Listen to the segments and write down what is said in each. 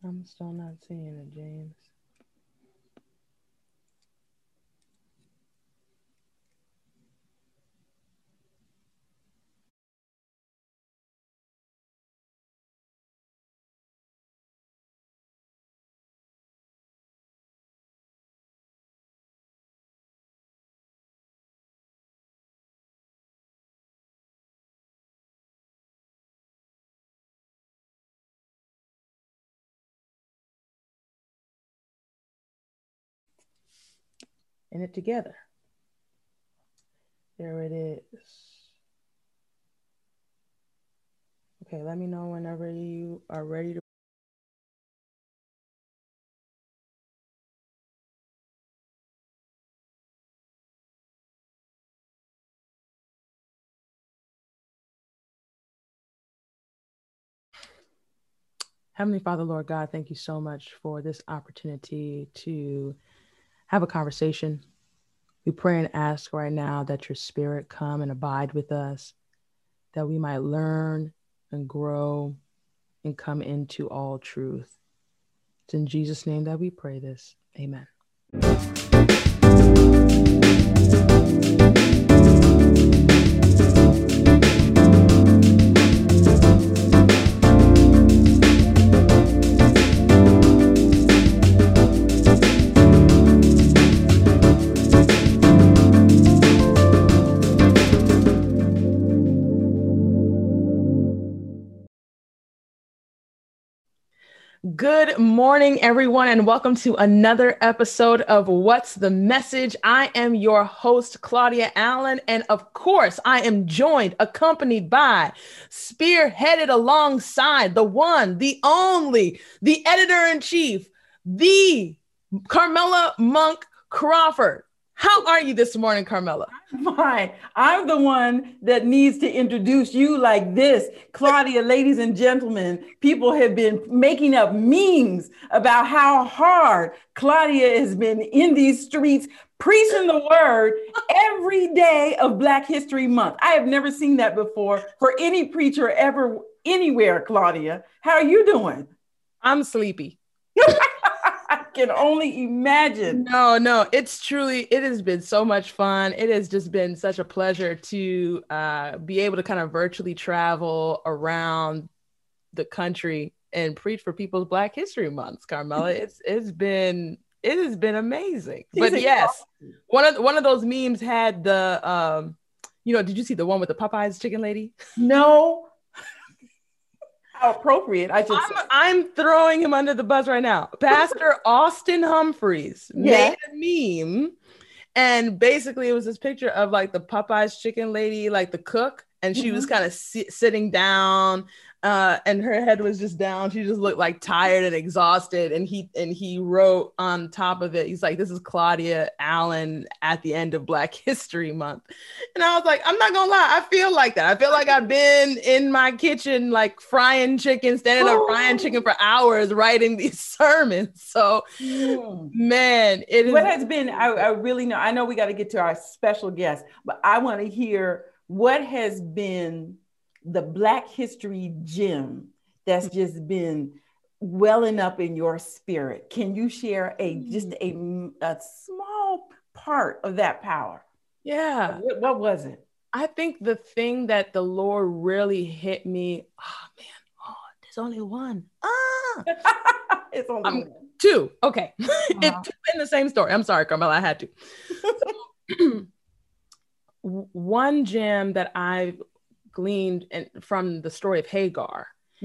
I'm still not seeing it, James. In it together. There it is. Okay, let me know whenever you are ready to. Heavenly Father, Lord God, thank you so much for this opportunity to have a conversation. We pray and ask right now that your spirit come and abide with us, that we might learn and grow and come into all truth. It's in Jesus' name that we pray this. Amen. Good morning, everyone, and welcome to another episode of What's the Message? I am your host, Claudia Allen, and of course, I am joined, accompanied by, spearheaded alongside the one, the only, the editor-in-chief, the Carmela Monk Crawford. How are you this morning, Carmela? Fine. I'm the one that needs to introduce you like this. Claudia, ladies and gentlemen, people have been making up memes about how hard Claudia has been in these streets preaching the word every day of Black History Month. I have never seen that before for any preacher ever anywhere, Claudia. How are you doing? I'm sleepy. I can only imagine. No, it has been so much fun. It has just been such a pleasure to be able to kind of virtually travel around the country and preach for people's Black History Months, Carmela. It has been amazing. But yes, one of those memes had the did you see the one with the Popeyes chicken lady? No. How appropriate, I should say. I'm throwing him under the bus right now. Pastor Austin Humphreys made a meme, and basically it was this picture of like the Popeyes chicken lady, like the cook, and she was kind of sitting down, and her head was just down. She just looked like tired and exhausted. And he wrote on top of it, he's like, "This is Claudia Allen at the end of Black History Month." And I was like, I'm not gonna lie, I feel like that. I feel like I've been in my kitchen, like frying chicken, standing up frying chicken for hours, writing these sermons. So, man, it is. What has been, I really know, I know we got to get to our special guest, but I want to hear what has been the Black history gem that's just been welling up in your spirit. Can you share just a small part of that power? Yeah. What was it? I think the thing that the Lord really hit me, there's only one. It's only one. Two. Okay. Two in the same story. I'm sorry, Carmela, I had to. So, one gem that I've gleaned from the story of Hagar,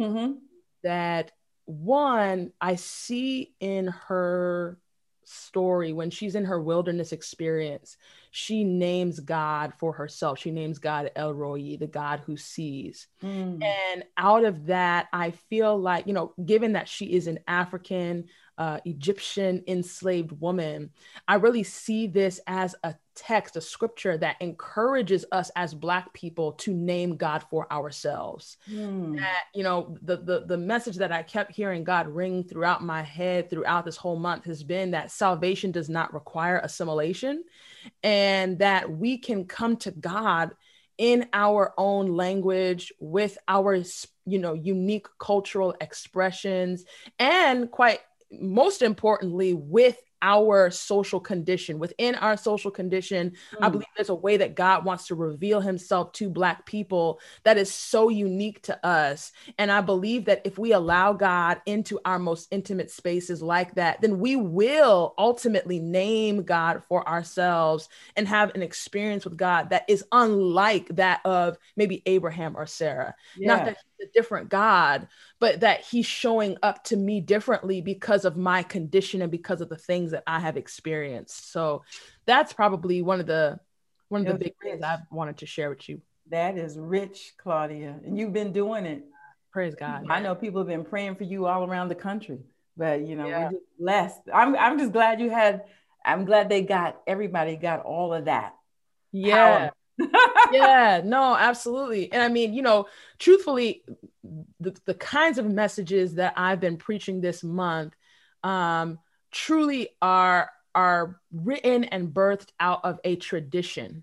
that one, I see in her story when she's in her wilderness experience, she names God for herself. She names God El Roi, the God who sees. And out of that, I feel like, given that she is an African Egyptian enslaved woman, I really see this as a text, a scripture that encourages us as Black people to name God for ourselves. That, the message that I kept hearing God ring throughout my head throughout this whole month has been that salvation does not require assimilation, and that we can come to God in our own language with our, unique cultural expressions, and quite most importantly, with our social condition. Within our social condition, I believe there's a way that God wants to reveal himself to Black people that is so unique to us. And I believe that if we allow God into our most intimate spaces like that, then we will ultimately name God for ourselves and have an experience with God that is unlike that of maybe Abraham or Sarah. Yeah. Not that he's a different God, but that he's showing up to me differently because of my condition and because of the things that I have experienced. So that's probably one of the big things I've wanted to share with you. That is rich, Claudia. And you've been doing it. Praise God. I know people have been praying for you all around the country, but we're just blessed. I'm just glad I'm glad everybody got all of that. Yeah. Yeah, no, absolutely. And I mean, truthfully, the kinds of messages that I've been preaching this month truly are written and birthed out of a tradition,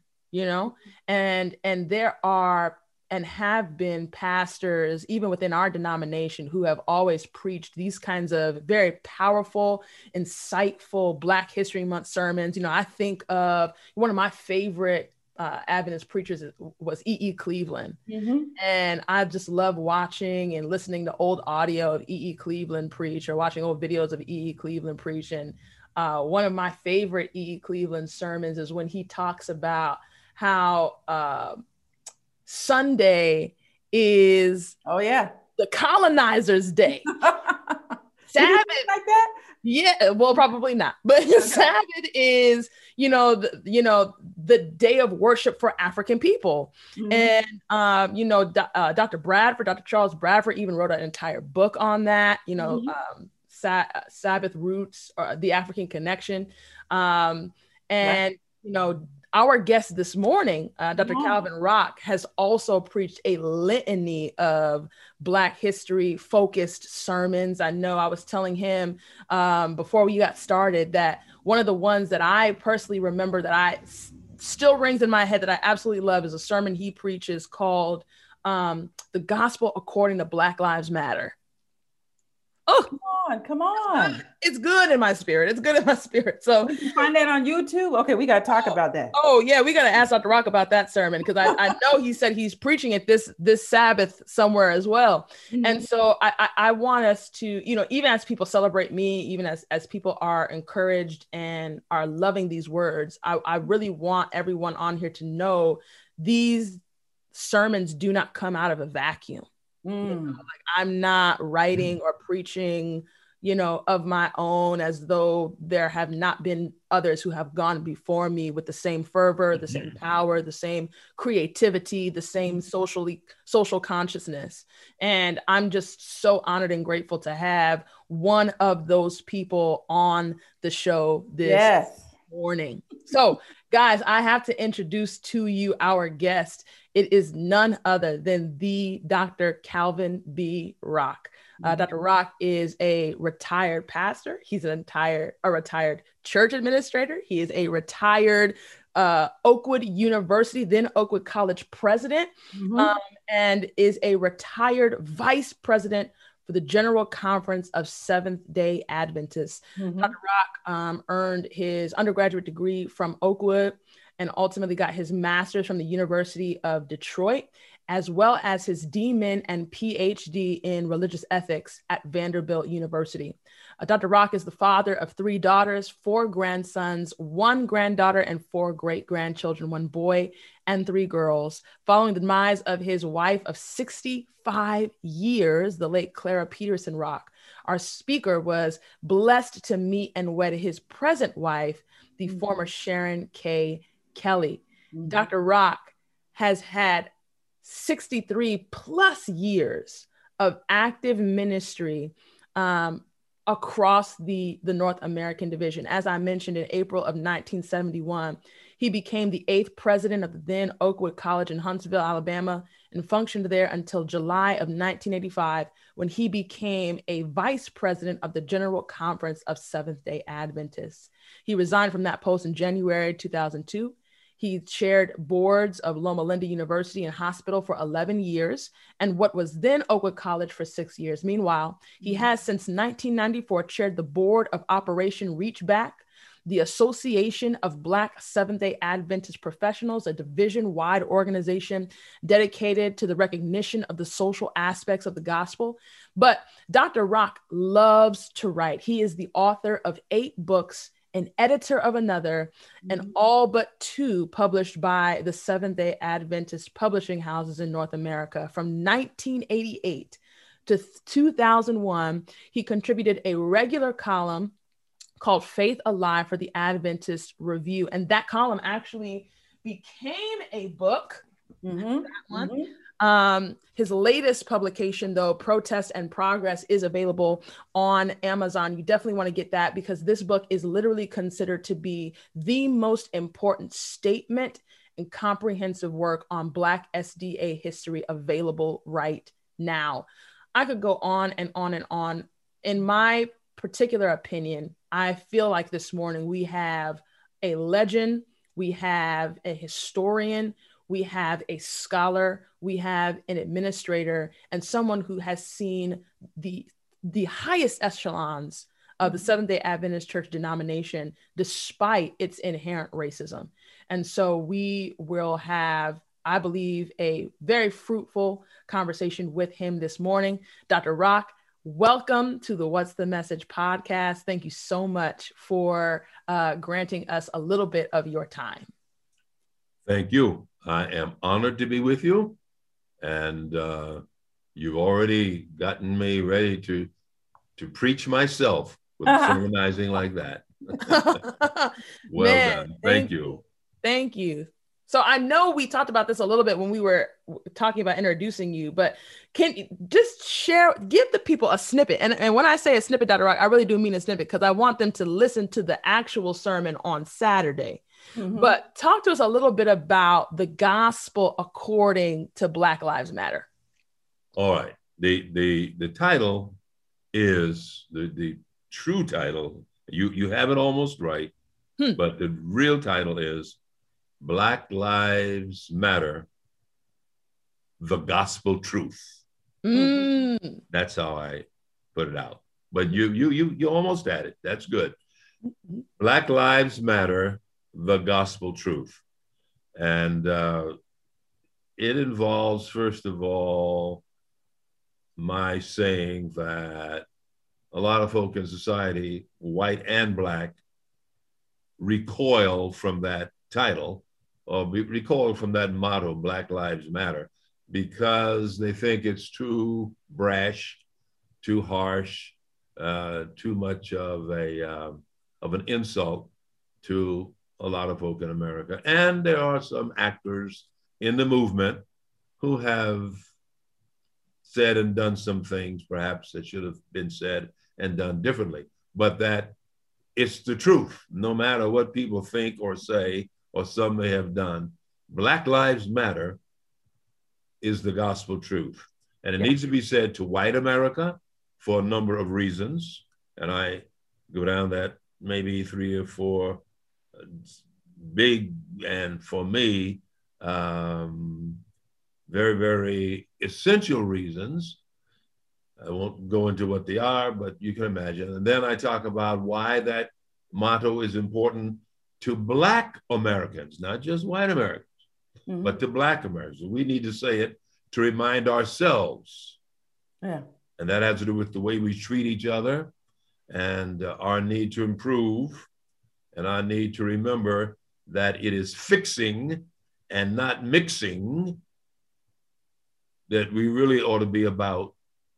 and there are and have been pastors, even within our denomination, who have always preached these kinds of very powerful, insightful Black History Month sermons. I think of one of my favorite Adventist preachers was E.E. Cleveland. Mm-hmm. And I just love watching and listening to old audio of E.E. Cleveland preach, or watching old videos of E.E. Cleveland preach. And one of my favorite E.E. Cleveland sermons is when he talks about how Sunday is the colonizers' day. Sabbath like that? Yeah, well, probably not. But Sabbath is, the day of worship for African people. Mm-hmm. And, Dr. Charles Bradford even wrote an entire book on that, mm-hmm. Sabbath Roots, or the African Connection. Our guest this morning, Dr. Calvin Rock, has also preached a litany of Black history focused sermons. I know I was telling him before we got started that one of the ones that I personally remember that still rings in my head that I absolutely love is a sermon he preaches called The Gospel According to Black Lives Matter. Oh, come on. It's good in my spirit. So we can find that on YouTube. Okay, we got to talk about that. Oh yeah, we got to ask Dr. Rock about that sermon, because I know he said he's preaching it this Sabbath somewhere as well. Mm-hmm. And so I want us to, even as people celebrate me, even as people are encouraged and are loving these words, I really want everyone on here to know these sermons do not come out of a vacuum. I'm not writing or preaching, of my own as though there have not been others who have gone before me with the same fervor, the same power, the same creativity, the same social consciousness. And I'm just so honored and grateful to have one of those people on the show this morning. So guys, I have to introduce to you our guest. It is none other than the Dr. Calvin B. Rock. Dr. Rock is a retired pastor. He's a retired church administrator. He is a retired Oakwood University, then Oakwood College president, and is a retired vice president for the General Conference of Seventh-day Adventists. Dr. Rock earned his undergraduate degree from Oakwood and ultimately got his master's from the University of Detroit, as well as his DMin and PhD in religious ethics at Vanderbilt University. Dr. Rock is the father of 3 daughters, 4 grandsons, 1 granddaughter, and 4 great-grandchildren, 1 boy and 3 girls. Following the demise of his wife of 65 years, the late Clara Peterson Rock, our speaker was blessed to meet and wed his present wife, the former Sharon K. Kelly. Dr. Rock has had 63 plus years of active ministry across the North American division. As I mentioned, in April of 1971, he became the 8th president of the then Oakwood College in Huntsville, Alabama, and functioned there until July of 1985, when he became a vice president of the General Conference of Seventh-day Adventists. He resigned from that post in January 2002. He chaired boards of Loma Linda University and Hospital for 11 years and what was then Oakwood College for 6 years. Meanwhile, he has since 1994 chaired the board of Operation Reachback, the Association of Black Seventh-day Adventist Professionals, a division-wide organization dedicated to the recognition of the social aspects of the gospel. But Dr. Rock loves to write. He is the author of 8 books, an editor of another, and all but 2 published by the Seventh-day Adventist publishing houses in North America. From 1988 to 2001, he contributed a regular column called Faith Alive for the Adventist Review. And that column actually became a book. That one. His latest publication, though, Protest and Progress, is available on Amazon. You definitely want to get that because this book is literally considered to be the most important statement and comprehensive work on Black SDA history available right now. I could go on and on and on. In my particular opinion, I feel like this morning we have a legend, we have a historian, we have a scholar, we have an administrator, and someone who has seen the highest echelons of the Seventh-day Adventist Church denomination, despite its inherent racism. And so we will have, I believe, a very fruitful conversation with him this morning. Dr. Rock, welcome to the What's the Message podcast. Thank you so much for granting us a little bit of your time. Thank you. I am honored to be with you. And you've already gotten me ready to preach myself with sermonizing like that. Well Man, done. Thank you. Thank you. So I know we talked about this a little bit when we were talking about introducing you, but can you just give the people a snippet? And when I say a snippet, Dr. Rock, I really do mean a snippet because I want them to listen to the actual sermon on Saturday. But talk to us a little bit about the gospel according to Black Lives Matter. All right. The title is the true title. You have it almost right, but the real title is Black Lives Matter, the Gospel Truth. That's how I put it out. But you almost had it. That's good. Black Lives Matter, the Gospel Truth. And it involves, first of all, my saying that a lot of folk in society, white and Black, recoil from that title or recoil from that motto, Black Lives Matter, because they think it's too brash, too harsh, too much of an insult to a lot of folk in America. And there are some actors in the movement who have said and done some things perhaps that should have been said and done differently, but that it's the truth, no matter what people think or say, or some may have done. Black Lives Matter is the gospel truth. And it needs to be said to white America for a number of reasons. And I go down that maybe 3 or 4 big, and for me, very, very essential reasons. I won't go into what they are, but you can imagine. And then I talk about why that motto is important to Black Americans, not just white Americans, but to Black Americans. We need to say it to remind ourselves. And that has to do with the way we treat each other and our need to improve and our need to remember that it is fixing and not mixing that we really ought to be about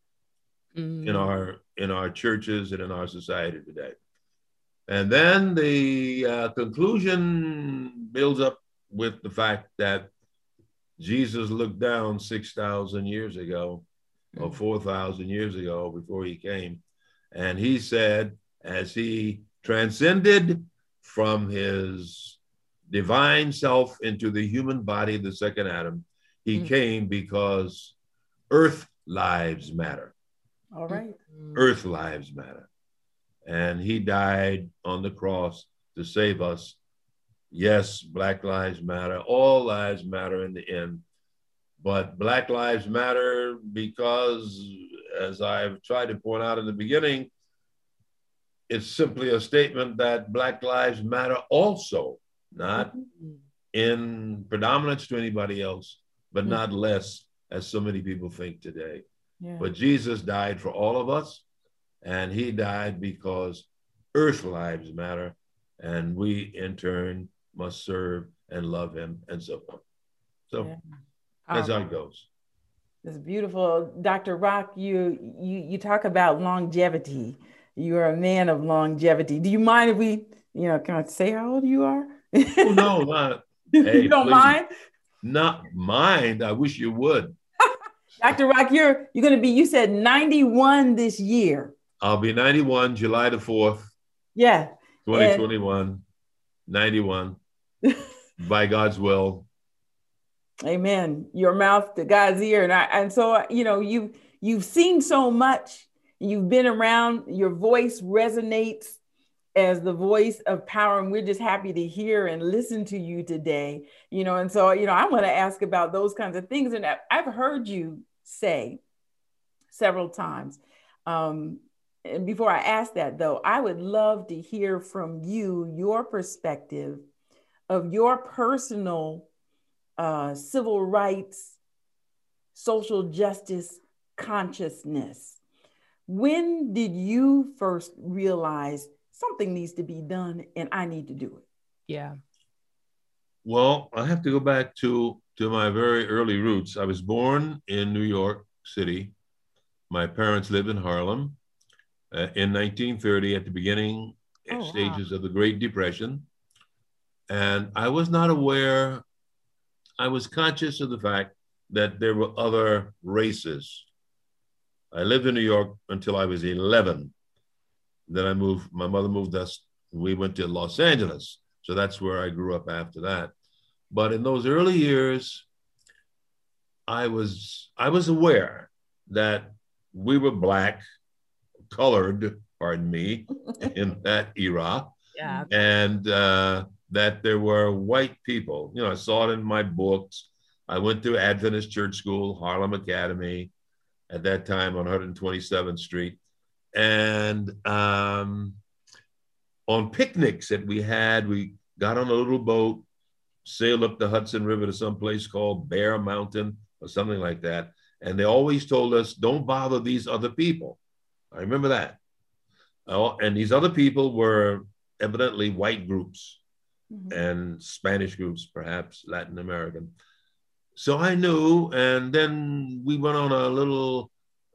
in our churches and in our society today. And then the conclusion builds up with the fact that Jesus looked down 6,000 years ago or 4,000 years ago before he came. And he said, as he transcended from his divine self into the human body, the second Adam, he came because earth lives matter. All right. Earth lives matter. And he died on the cross to save us Yes, Black Lives Matter. All lives matter in the end. But Black Lives Matter because, as I've tried to point out in the beginning, it's simply a statement that Black Lives Matter also, not in predominance to anybody else, but not less, as so many people think today. Yeah. But Jesus died for all of us, and he died because earth lives matter, and we in turn must serve and love him and so on. So that's how it goes. It's beautiful. Dr. Rock, you talk about longevity. You're a man of longevity. Do you mind if we, can I say how old you are? Oh, no, not. Hey, you don't please. mind? Not mind. I wish you would. Dr. Rock, you're going to be, you said 91 this year. I'll be 91, July the 4th. Yeah. 2021, 91, by God's will. Amen. Your mouth to God's ear. And so, you've seen so much. You've been around. Your voice resonates as the voice of power. And we're just happy to hear and listen to you today. And so, I want to ask about those kinds of things. And I've heard you say several times. And before I ask that, though, I would love to hear from you, your perspective of your personal civil rights, social justice consciousness. When did you first realize something needs to be done and I need to do it? Yeah. Well, I have to go back to my very early roots. I was born in New York City. My parents lived in Harlem in 1930 at the beginning stages of the Great Depression. And I was not aware, I was conscious of the fact that there were other races. I lived in New York until I was 11. Then my mother moved us, we went to Los Angeles. So that's where I grew up after that. But in those early years, I was aware that we were Black, colored, pardon me, in that era. Yeah. And that there were white people. I saw it in my books. I went to Adventist Church School, Harlem Academy, at that time on 127th Street. And on picnics that we got on a little boat, sailed up the Hudson River to some place called Bear Mountain or something like that. And they always told us, don't bother these other people. I remember that. And these other people were evidently white groups and Spanish groups, perhaps Latin American. So I knew, and then we went on a little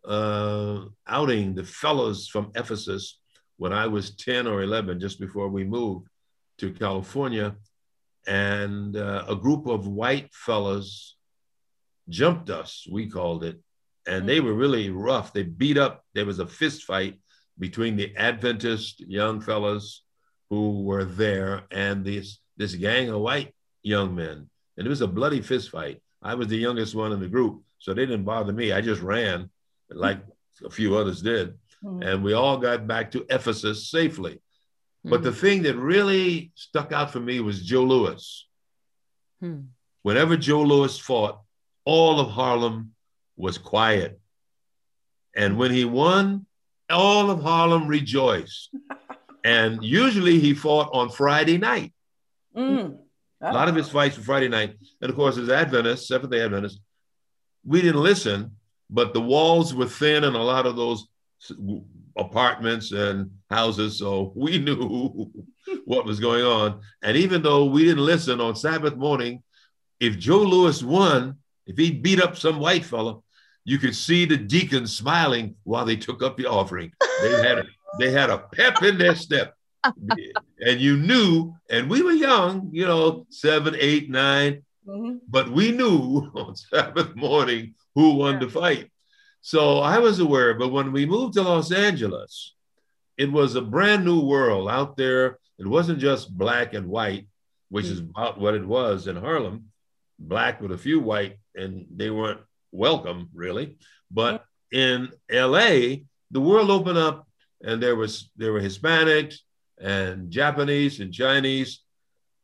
outing, the fellows from Ephesus, when I was 10 or 11, just before we moved to California. And a group of white fellas jumped us, we called it. And they were really rough. They beat up, there was a fist fight between the Adventist young fellas who were there and this gang of white young men. And it was a bloody fist fight. I was the youngest one in the group, so they didn't bother me. I just ran like a few others did. And we all got back to Ephesus safely. But the thing that really stuck out for me was Joe Louis. Whenever Joe Louis fought, all of Harlem was quiet. And when he won, all of Harlem rejoiced. And usually he fought on Friday night. A lot of his fights were Friday night. And of course, as Adventists, Seventh-day Adventists, we didn't listen, but the walls were thin in a lot of those apartments and houses. So we knew what was going on. And even though we didn't listen on Sabbath morning, if Joe Louis won, if he beat up some white fella, you could see the deacons smiling while they took up the offering. They had a pep in their step. And you knew, and we were young, 7, 8, 9, but we knew on Sabbath morning who won the fight. So I was aware, but when we moved to Los Angeles, it was a brand new world out there. It wasn't just black and white, which is about what it was in Harlem, black with a few white, and they weren't welcome really. But in LA, the world opened up, and there were Hispanics and Japanese and Chinese,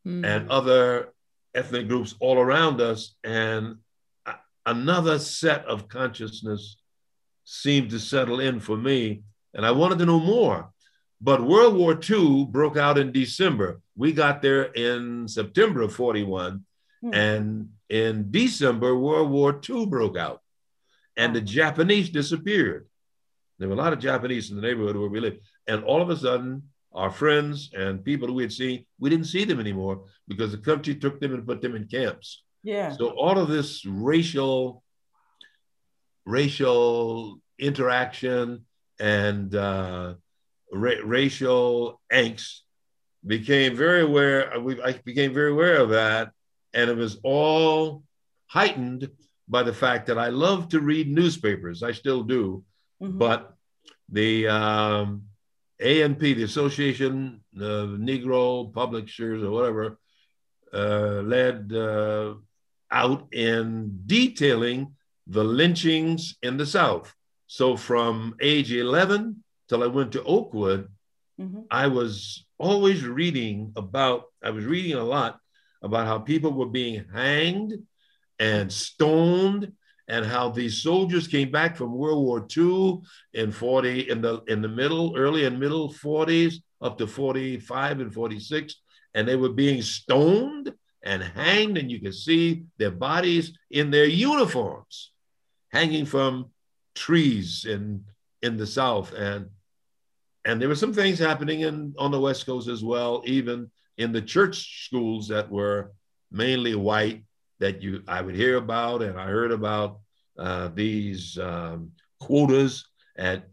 and other ethnic groups all around us. And another set of consciousness seemed to settle in for me. And I wanted to know more. But World War II broke out in December. We got there in September of 41. And in December, World War II broke out. And the Japanese disappeared. There were a lot of Japanese in the neighborhood where we lived. And all of a sudden, our friends and people who we had seen, we didn't see them anymore because the country took them and put them in camps. Yeah. So all of this racial interaction and racial angst became very aware. I became very aware of that, and it was all heightened by the fact that I love to read newspapers. I still do, but the ANP, the Association of Negro Publishers or whatever, led out in detailing the lynchings in the South. So from age 11 till I went to Oakwood, I was always reading a lot about how people were being hanged and stoned, and how these soldiers came back from World War II in early and middle 40s up to 45 and 46, and they were being stoned and hanged, and you could see their bodies in their uniforms hanging from trees in the South. And there were some things happening on the West Coast as well, even in the church schools that were mainly white, that I would hear about, and I heard about these quotas at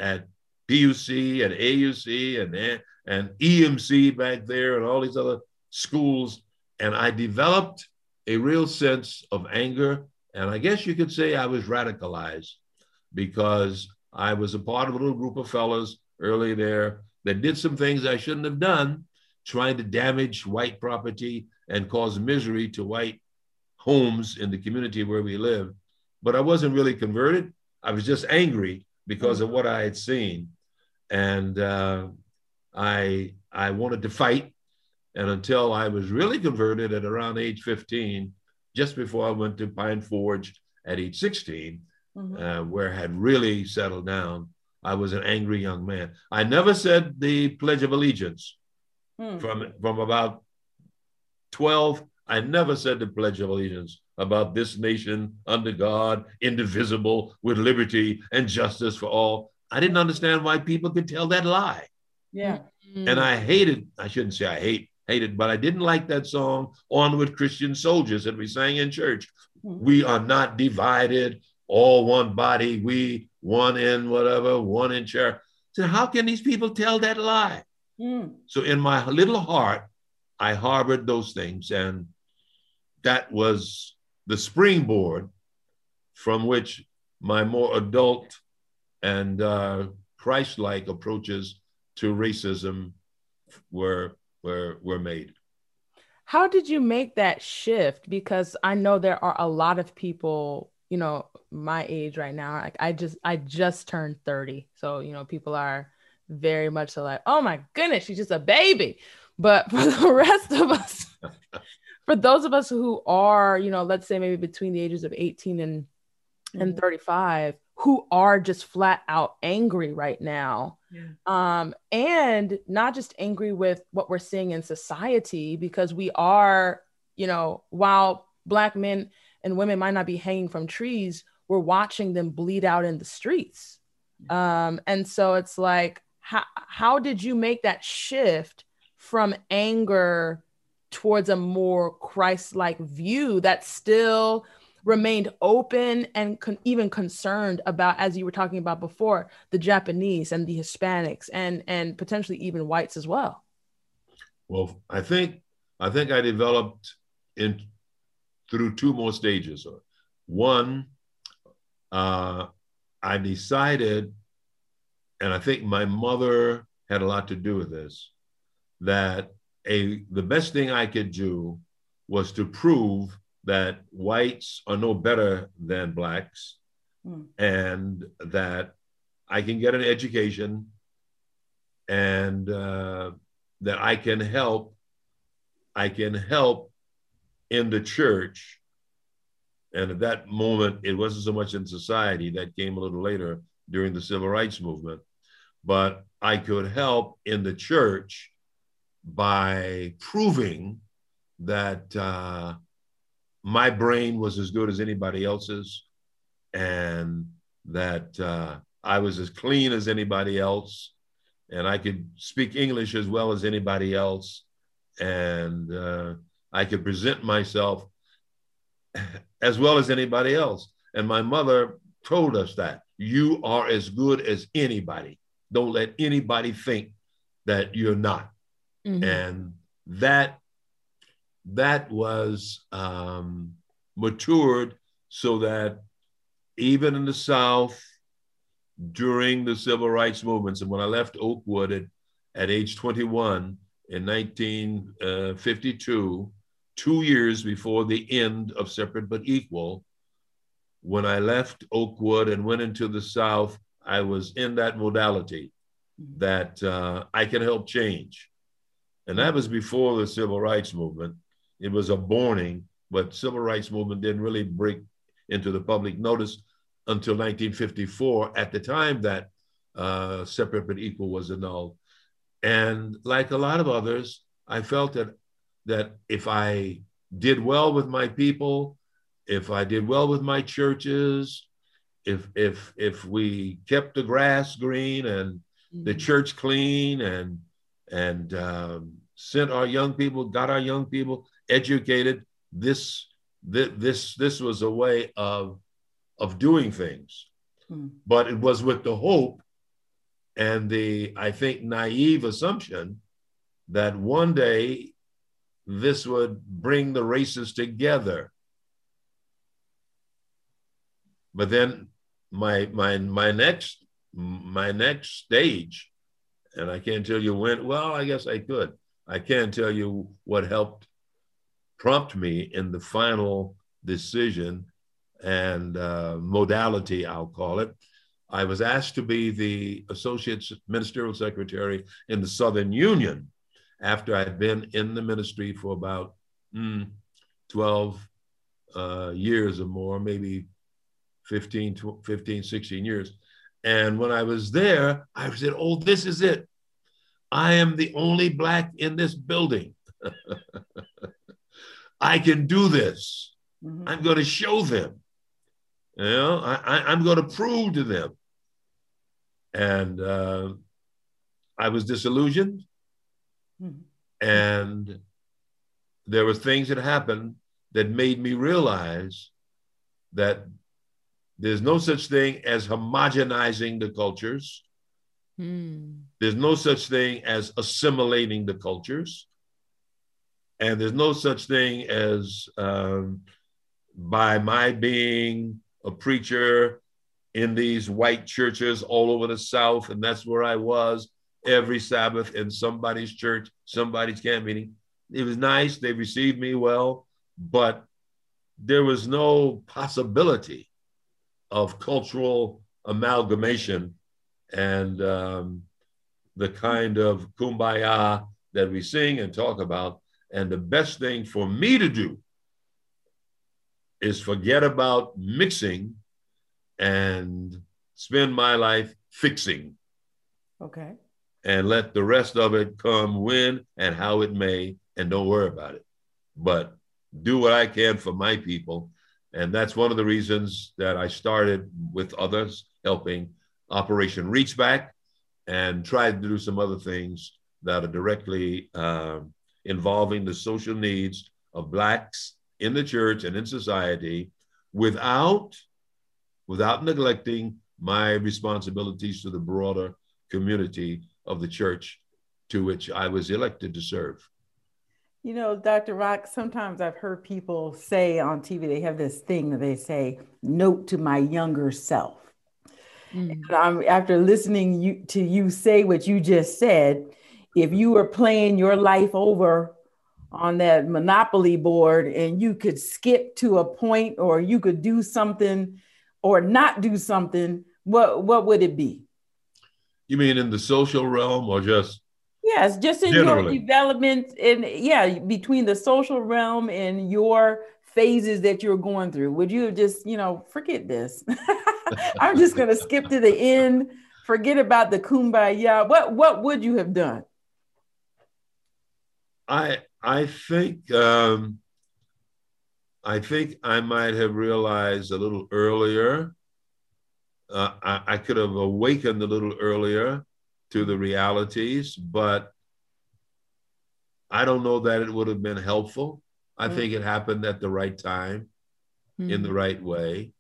PUC and AUC and EMC back there and all these other schools. And I developed a real sense of anger. And I guess you could say I was radicalized because I was a part of a little group of fellas early there that did some things I shouldn't have done, trying to damage white property and cause misery to white homes in the community where we lived. But I wasn't really converted. I was just angry because of what I had seen. And I wanted to fight. And until I was really converted at around age 15, just before I went to Pine Forge at age 16, where I had really settled down, I was an angry young man. I never said the Pledge of Allegiance. From about 12, I never said the Pledge of Allegiance about this nation under God, indivisible, with liberty and justice for all. I didn't understand why people could tell that lie. Yeah. And I shouldn't say I hated, but I didn't like that song, Onward Christian Soldiers, that we sang in church. We are not divided, all one body, we one in whatever, one in chair. So how can these people tell that lie? So in my little heart, I harbored those things, and that was the springboard from which my more adult and Christ-like approaches to racism were made. How did you make that shift? Because I know there are a lot of people, my age right now. Like I just turned 30, so people are very much so like, oh my goodness, she's just a baby. But for the rest of us, for those of us who are, let's say maybe between the ages of 18 and 35, who are just flat out angry right now. And not just angry with what we're seeing in society, because we are, while Black men and women might not be hanging from trees, we're watching them bleed out in the streets. And so it's like, how did you make that shift from anger towards a more Christ-like view that still remained open and even concerned about, as you were talking about before, the Japanese and the Hispanics and potentially even whites as well? Well, I think I developed through two more stages. One, I decided, and I think my mother had a lot to do with this, that the best thing I could do was to prove that whites are no better than Blacks, and that I can get an education, and that I can help I can help in the church. And at that moment, it wasn't so much in society. That came a little later during the civil rights movement. But I could help in the church by proving that my brain was as good as anybody else's, and that I was as clean as anybody else, and I could speak English as well as anybody else, and I could present myself as well as anybody else. And my mother told us that you are as good as anybody. Don't let anybody think that you're not. Mm-hmm. And that was matured so that even in the South, during the civil rights movements, and when I left Oakwood at age 21 in 1952, 2 years before the end of Separate but Equal, when I left Oakwood and went into the South, I was in that modality that I can help change. And that was before the civil rights movement. It was a borning, but civil rights movement didn't really break into the public notice until 1954, at the time that Separate but Equal was annulled. And like a lot of others, I felt that if I did well with my people, if I did well with my churches, if we kept the grass green and the church clean and sent our young people, got our young people educated, this was a way of doing things. But it was with the hope and the, I think, naive assumption that one day this would bring the races together. But then my next stage, and I can't tell you when, well, I guess I could. I can't tell you what helped prompt me in the final decision and modality, I'll call it. I was asked to be the Associate Ministerial Secretary in the Southern Union after I'd been in the ministry for about 12 years or more, maybe 15, 16 years. And when I was there, I said, oh, this is it. I am the only Black in this building. I can do this. Mm-hmm. I'm going to show them. You know, I'm going to prove to them. And I was disillusioned. Mm-hmm. And there were things that happened that made me realize that there's no such thing as homogenizing the cultures. There's no such thing as assimilating the cultures. And there's no such thing as by my being a preacher in these white churches all over the South, and that's where I was every Sabbath in somebody's church, somebody's camp meeting. It was nice, they received me well, but there was no possibility of cultural amalgamation and the kind of kumbaya that we sing and talk about. And the best thing for me to do is forget about mixing and spend my life fixing. Okay. And let the rest of it come when and how it may, and don't worry about it. But do what I can for my people. And that's one of the reasons that I started with others helping Operation Reach Back and tried to do some other things that are directly involving the social needs of Blacks in the church and in society without neglecting my responsibilities to the broader community of the church to which I was elected to serve. You know, Dr. Rock, sometimes I've heard people say on TV, they have this thing that they say, note to my younger self. And after listening to you say what you just said, if you were playing your life over on that Monopoly board and you could skip to a point or you could do something or not do something, what would it be? You mean in the social realm or just? Yes, just in your generally. development and yeah, between the social realm and your phases that you're going through, would you have just, forget this? I'm just gonna skip to the end, forget about the kumbaya. What would you have done? I think I think I might have realized a little earlier. I could have awakened a little earlier to the realities, but I don't know that it would have been helpful. I think it happened at the right time, in the right way.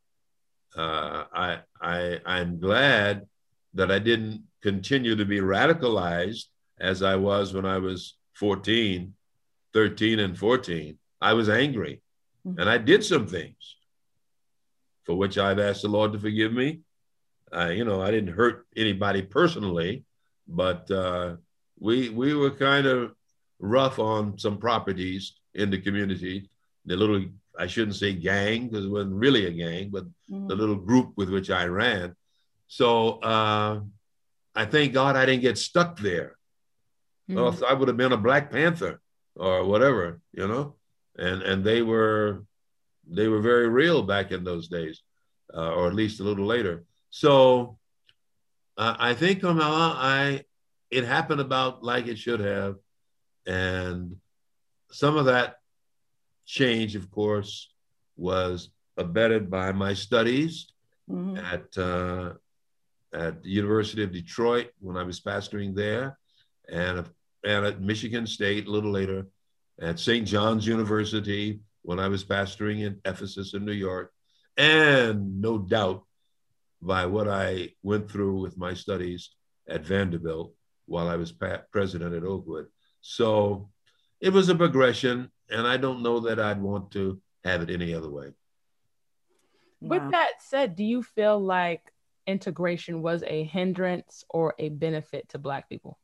I'm glad that I didn't continue to be radicalized as I was when I was 14, 13 and 14. I was angry and I did some things for which I've asked the Lord to forgive me. I didn't hurt anybody personally, but we were kind of rough on some properties in the community. The little, I shouldn't say gang because it wasn't really a gang, but the little group with which I ran. So I thank God I didn't get stuck there. Well, I would have been a Black Panther or whatever, and they were very real back in those days, or at least a little later. So I think, Kamala, it happened about like it should have. And some of that change, of course, was abetted by my studies at the University of Detroit when I was pastoring there, and at Michigan State a little later, at St. John's University when I was pastoring in Ephesus in New York, and no doubt by what I went through with my studies at Vanderbilt while I was president at Oakwood. So it was a progression, and I don't know that I'd want to have it any other way. With that said, do you feel like integration was a hindrance or a benefit to Black people?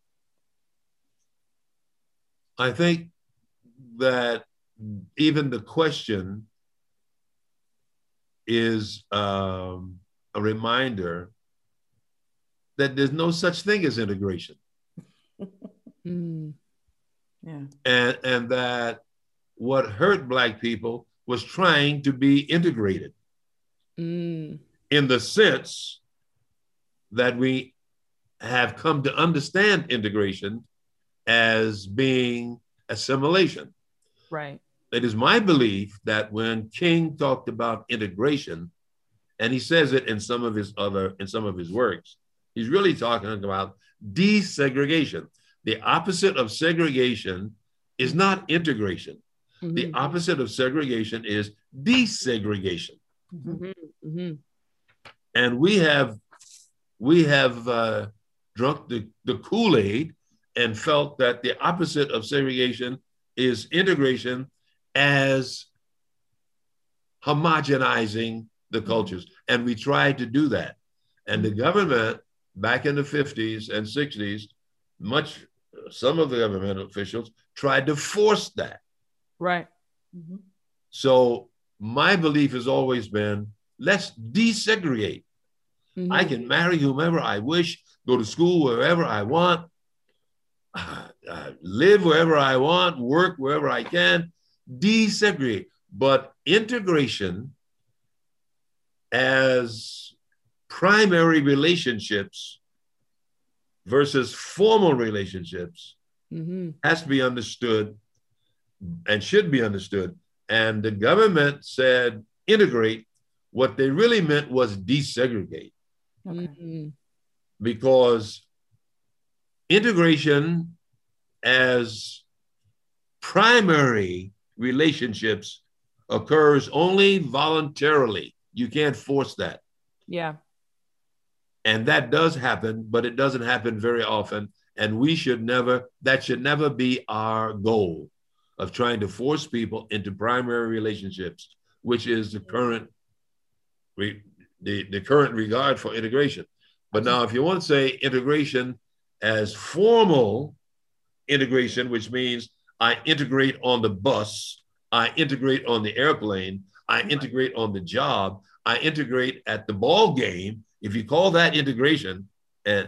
I think that even the question is a reminder that there's no such thing as integration. Yeah. And that what hurt Black people was trying to be integrated in the sense that we have come to understand integration as being assimilation. Right. It is my belief that when King talked about integration, and he says it in some of his works, he's really talking about desegregation. The opposite of segregation is not integration. The opposite of segregation is desegregation. And we have drunk the Kool-Aid and felt that the opposite of segregation is integration as homogenizing the cultures. And we tried to do that. And the government back in the 50s and 60s, some of the government officials tried to force that. Right. So my belief has always been, let's desegregate. I can marry whomever I wish, go to school wherever I want, live wherever I want, work wherever I can, desegregate. But integration as primary relationships versus formal relationships has to be understood and should be understood. And the government said integrate. What they really meant was desegregate. Because integration as primary relationships occurs only voluntarily. You can't force that. Yeah. And that does happen, but it doesn't happen very often. And that should never be our goal of trying to force people into primary relationships, which is the current regard for integration. But now, if you want to say integration as formal integration, which means I integrate on the bus, I integrate on the airplane, I integrate on the job, I integrate at the ball game. If you call that integration, and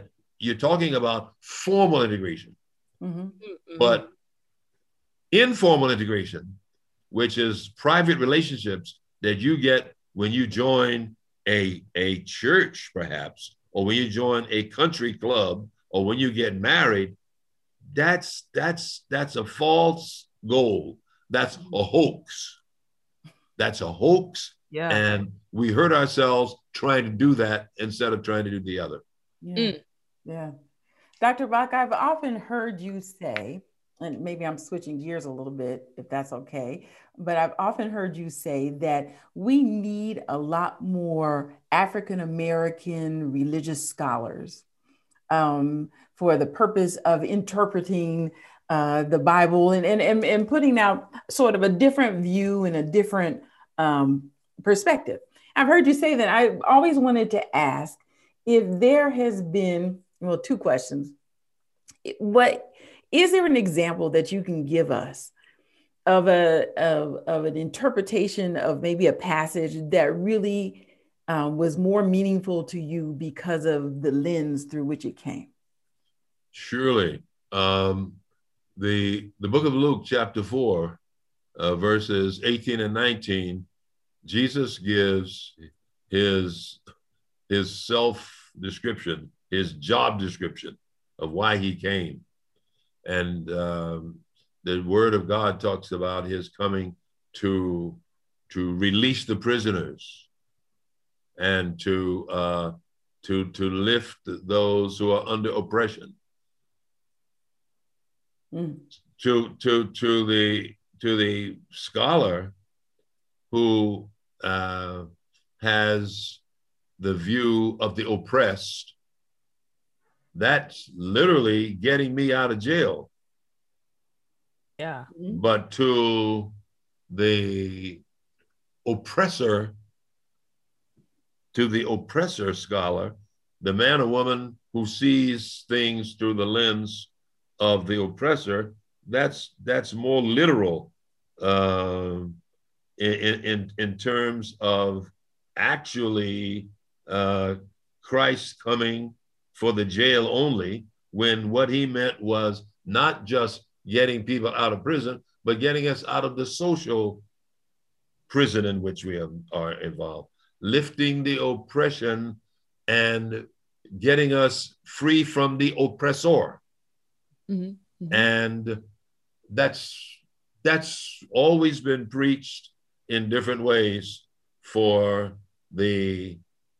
you're talking about formal integration. Mm-hmm. But informal integration, which is private relationships that you get when you join a church, perhaps, or when you join a country club, or when you get married, that's a false goal. That's a hoax. That's a hoax. Yeah. And we hurt ourselves trying to do that instead of trying to do the other. Yeah. Yeah. Dr. Bach, I've often heard you say, and maybe I'm switching gears a little bit, if that's okay, but I've often heard you say that we need a lot more African-American religious scholars for the purpose of interpreting the Bible and putting out sort of a different view and a different perspective. I've heard you say that. I always wanted to ask if there has been, well, two questions. What is there an example that you can give us of an interpretation of maybe a passage that really was more meaningful to you because of the lens through which it came? Surely. The book of Luke, chapter 4, verses 18 and 19, Jesus gives his self-description, his job description of why he came. And the word of God talks about his coming to release the prisoners and to lift those who are under oppression. To the scholar who has the view of the oppressed, that's literally getting me out of jail. Yeah. But to the oppressor scholar, the man or woman who sees things through the lens of the oppressor, that's more literal in terms of actually Christ coming for the jail only, when what he meant was not just getting people out of prison, but getting us out of the social prison in which we are involved, lifting the oppression and getting us free from the oppressor. Mm-hmm. Mm-hmm. And that's always been preached in different ways for the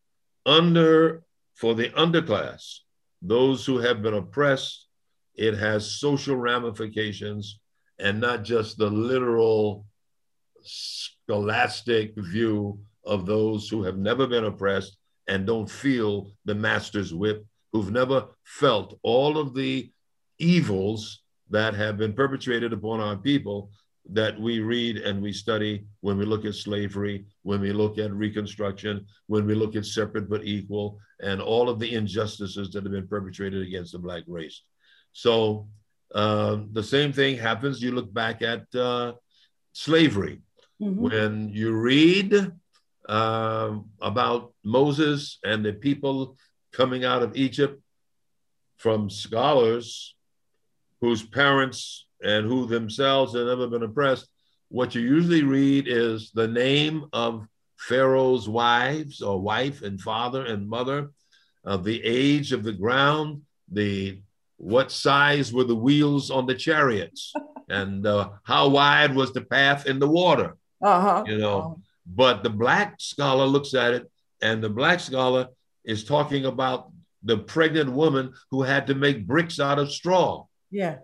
underclass, those who have been oppressed. It has social ramifications and not just the literal scholastic view of those who have never been oppressed and don't feel the master's whip, who've never felt all of the evils that have been perpetrated upon our people that we read and we study when we look at slavery, when we look at Reconstruction, when we look at separate but equal, and all of the injustices that have been perpetrated against the Black race. So the same thing happens. You look back at slavery. Mm-hmm. When you read about Moses and the people coming out of Egypt, from scholars whose parents and who themselves have never been oppressed, what you usually read is the name of Pharaoh's wives, or wife and father and mother, the age of the ground, what size were the wheels on the chariots, and how wide was the path in the water. But the Black scholar looks at it, and the Black scholar is talking about the pregnant woman who had to make bricks out of straw. Yeah.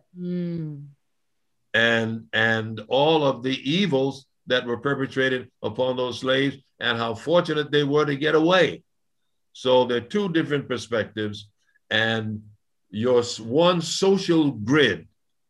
And all of the evils that were perpetrated upon those slaves, and how fortunate they were to get away. So there are two different perspectives, and your one social grid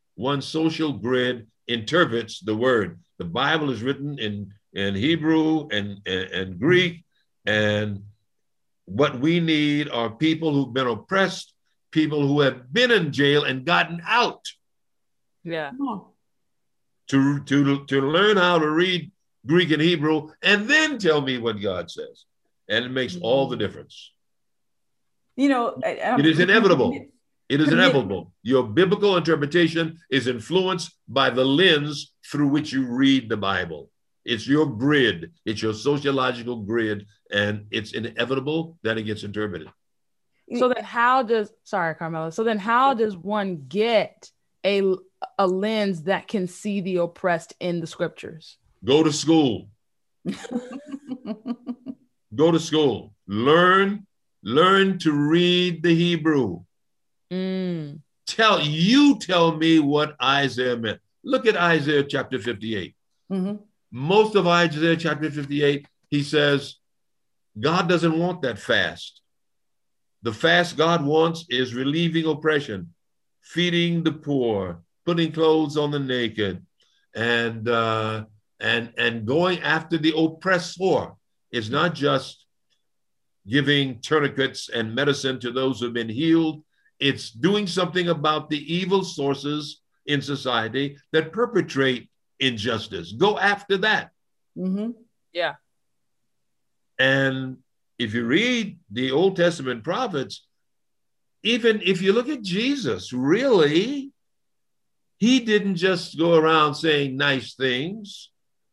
interprets the word. The Bible is written in Hebrew and Greek, and what we need are people who've been oppressed, people who have been in jail and gotten out. Yeah. To learn how to read Greek and Hebrew and then tell me what God says. And it makes all the difference. It is inevitable. It is inevitable. Your biblical interpretation is influenced by the lens through which you read the Bible. It's your grid. It's your sociological grid, and it's inevitable that it gets interpreted. So then sorry, Carmela. So then how does one get a lens that can see the oppressed in the scriptures? Go to school. Go to school. Learn to read the Hebrew. Tell me what Isaiah meant. Look at Isaiah chapter 58. Mm-hmm. Most of Isaiah chapter 58, he says, God doesn't want that fast. The fast God wants is relieving oppression, feeding the poor, putting clothes on the naked, and going after the oppressor. It's not just giving tourniquets and medicine to those who've been healed. It's doing something about the evil sources in society that perpetrate injustice. Go after that. Mm-hmm. Yeah. And if you read the Old Testament prophets, even if you look at Jesus, really, he didn't just go around saying nice things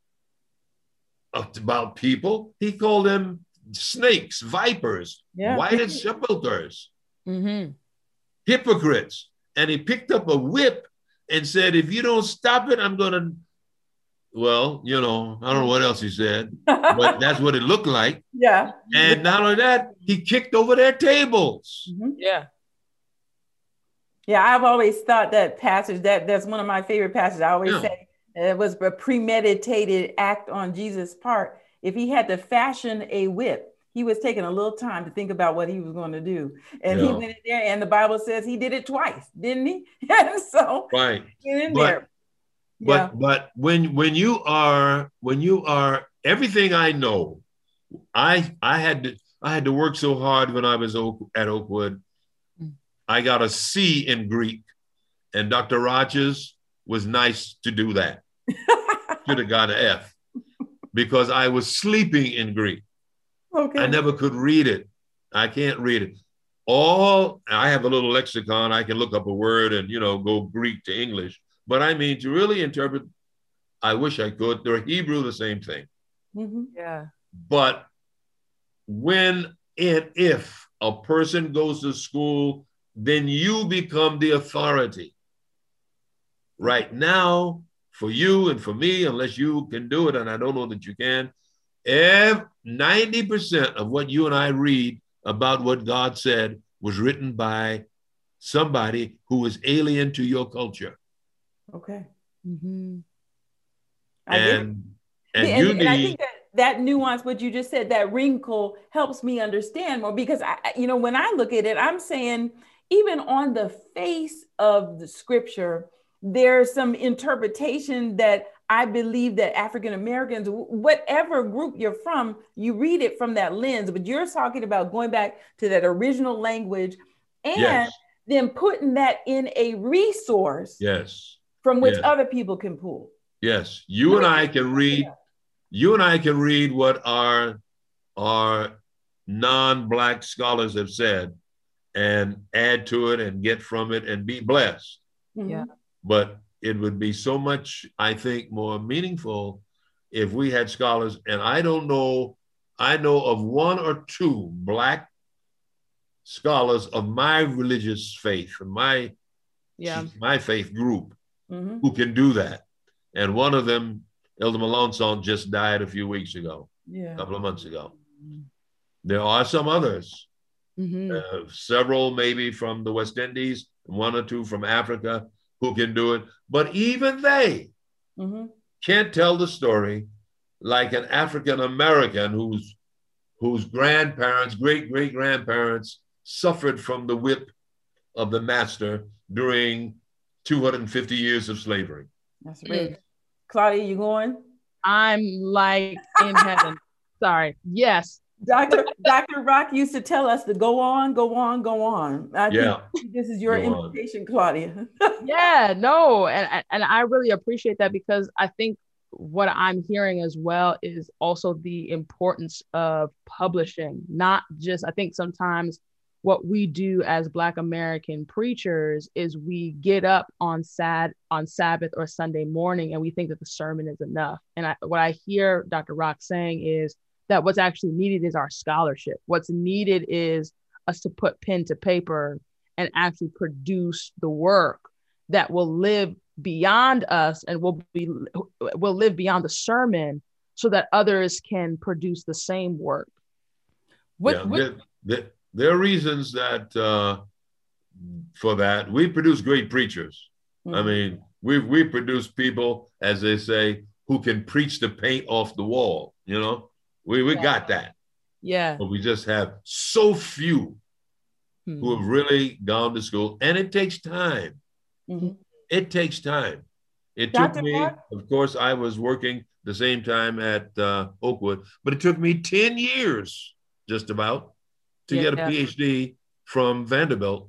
about people. He called them snakes, vipers, whited sepulchres, hypocrites. And he picked up a whip and said, if you don't stop it, I'm going to, well, I don't know what else he said, but that's what it looked like. Yeah. And not only that, he kicked over their tables. Mm-hmm. Yeah. Yeah, I've always thought that passage, that's one of my favorite passages. I always say it was a premeditated act on Jesus' part. If he had to fashion a whip, he was taking a little time to think about what he was going to do. And he went in there, and the Bible says he did it twice, didn't he? And so right. Get in there. But when you are everything I know, I had to work so hard when I was at Oakwood. I got a C in Greek, and Dr. Rogers was nice to do that. Should have got an F because I was sleeping in Greek. Okay. I never could read it. I can't read it. I have a little lexicon. I can look up a word and, go Greek to English. But I mean, to really interpret, I wish I could. They're Hebrew, the same thing. Mm-hmm. Yeah. But when and if a person goes to school, then you become the authority. Right now, for you and for me, unless you can do it, and I don't know that you can, 90% of what you and I read about what God said was written by somebody who was alien to your culture. Okay. Mm-hmm. And I think that nuance, what you just said, that wrinkle helps me understand more, because when I look at it, I'm saying even on the face of the scripture, there's some interpretation that I believe that African Americans, whatever group you're from, you read it from that lens. But you're talking about going back to that original language and then putting that in a resource from which other people can pull. Yes, you and I can read what our non-Black scholars have said and add to it and get from it and be blessed. Yeah. But it would be so much, I think, more meaningful if we had scholars. And I know of one or two Black scholars of my religious faith, my faith group, who can do that. And one of them, Elder Malonson, just died a few weeks ago, a couple of months ago. There are some others, several maybe from the West Indies, one or two from Africa, who can do it. But even they can't tell the story like an African American whose grandparents, great-great-grandparents suffered from the whip of the master during 250 years of slavery. That's right. Claudia, you going? I'm like in heaven. Sorry. Yes. Dr. Rock used to tell us to go on, go on, go on. I think this is your invitation, Claudia. Yeah, no. And I really appreciate that, because I think what I'm hearing as well is also the importance of publishing, not just, I think sometimes what we do as Black American preachers is we get up on Sabbath or Sunday morning and we think that the sermon is enough. And what I hear Dr. Rock saying is that what's actually needed is our scholarship. What's needed is us to put pen to paper and actually produce the work that will live beyond us and will live beyond the sermon, so that others can produce the same work. There are reasons that for that. We produce great preachers. Mm-hmm. I mean, we produce people, as they say, who can preach the paint off the wall. You know, we got that. Yeah. But we just have so few who have really gone to school, and it takes time. Mm-hmm. It takes time. It took me, of course, I was working the same time at Oakwood, but it took me 10 years, just about, to get a PhD from Vanderbilt.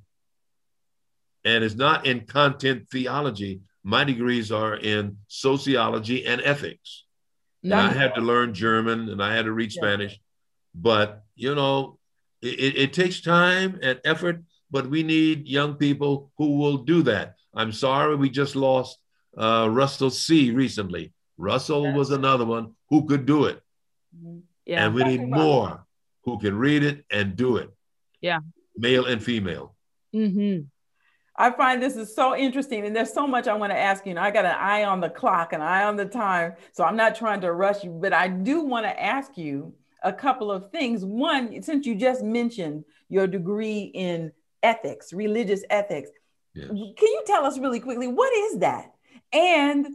And it's not in content theology. My degrees are in sociology and ethics. And I had to learn German and I had to read Spanish. But, you know, it takes time and effort, but we need young people who will do that. I'm sorry we just lost Russell C. recently. Russell was another one who could do it. Yeah. And we need more who can read it and do it. Yeah. Male and female. Mm-hmm. I find this is so interesting. And there's so much I want to ask you. And I got an eye on the clock, an eye on the time. So I'm not trying to rush you, but I do want to ask you a couple of things. One, since you just mentioned your degree in ethics, religious ethics, yes. Can you tell us really quickly, what is that? And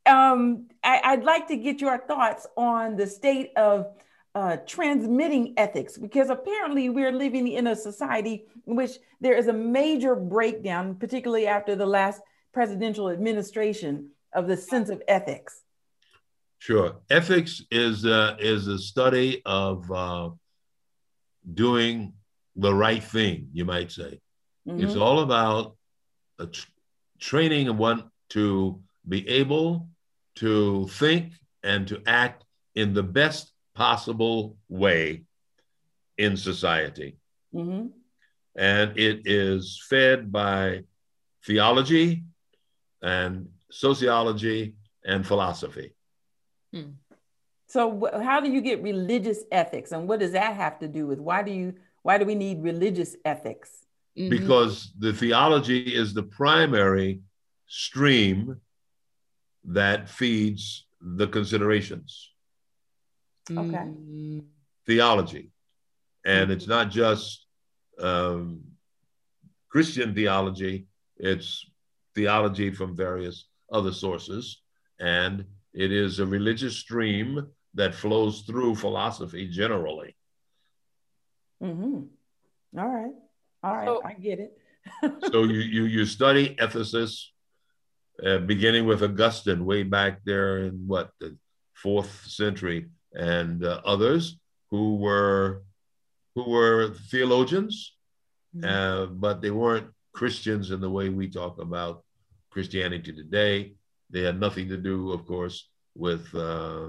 I'd like to get your thoughts on the state of transmitting ethics, because apparently we're living in a society in which there is a major breakdown, particularly after the last presidential administration, of the sense of ethics. Sure. Ethics is a study of doing the right thing, you might say. Mm-hmm. It's all about training one to be able to think and to act in the best possible way in society. Mm-hmm. And it is fed by theology and sociology and philosophy. So how do you get religious ethics, and what does that have to do with why do we need religious ethics? Because the theology is the primary stream that feeds the considerations. Okay. Theology. And it's not just Christian theology, it's theology from various other sources. And it is a religious stream that flows through philosophy generally. Mm-hmm. All right. So, I get it. So you study ethicists, beginning with Augustine way back there in the 4th century, and others who were theologians, but they weren't Christians in the way we talk about Christianity today. They had nothing to do, of course, with the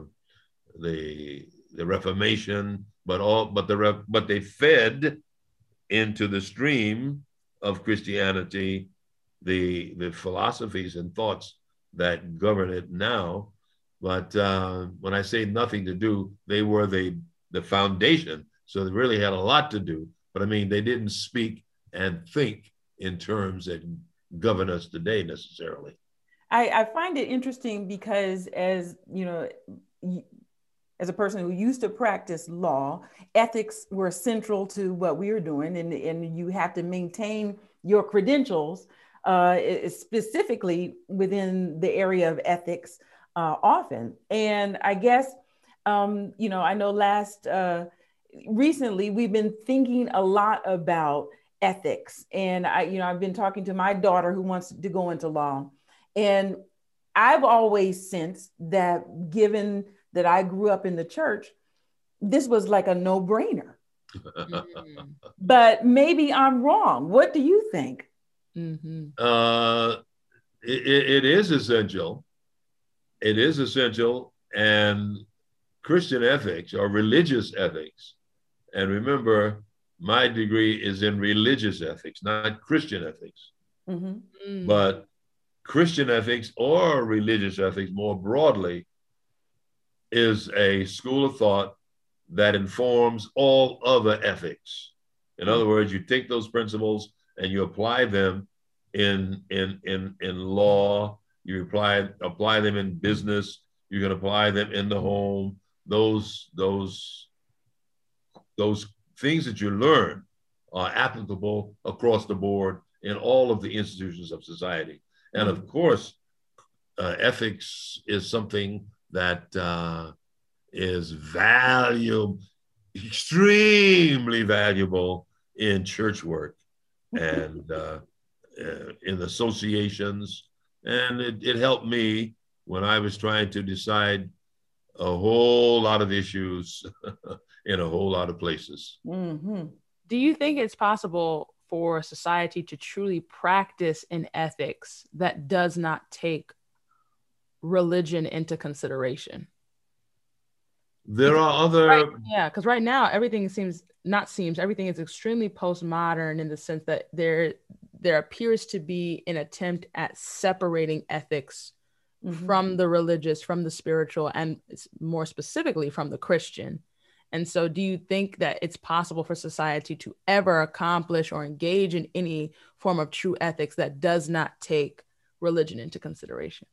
Reformation, but they fed into the stream of Christianity the philosophies and thoughts that govern it now. But when I say nothing to do, they were the foundation. So they really had a lot to do. But I mean, they didn't speak and think in terms that govern us today necessarily. I find it interesting because, as you know, as a person who used to practice law, ethics were central to what we were doing, and you have to maintain your credentials, specifically within the area of ethics, often. And I guess, you know, I know recently we've been thinking a lot about ethics, and I've been talking to my daughter who wants to go into law. And I've always sensed that, given that I grew up in the church, this was like a no-brainer. But maybe I'm wrong. What do you think? Mm-hmm. It is essential. It is essential. And Christian ethics or religious ethics. And remember, my degree is in religious ethics, not Christian ethics. Mm-hmm. But Christian ethics or religious ethics more broadly is a school of thought that informs all other ethics. In other words, you take those principles and you apply them in law, you apply them in business, you can apply them in the home. Those things that you learn are applicable across the board in all of the institutions of society. And of course, ethics is something that is valuable, extremely valuable in church work and in associations. And it helped me when I was trying to decide a whole lot of issues in a whole lot of places. Mm-hmm. Do you think it's possible for society to truly practice an ethics that does not take religion into consideration? There are other... Because right now everything everything is extremely postmodern in the sense that there appears to be an attempt at separating ethics from the religious, from the spiritual, and more specifically from the Christian. And so do you think that it's possible for society to ever accomplish or engage in any form of true ethics that does not take religion into consideration?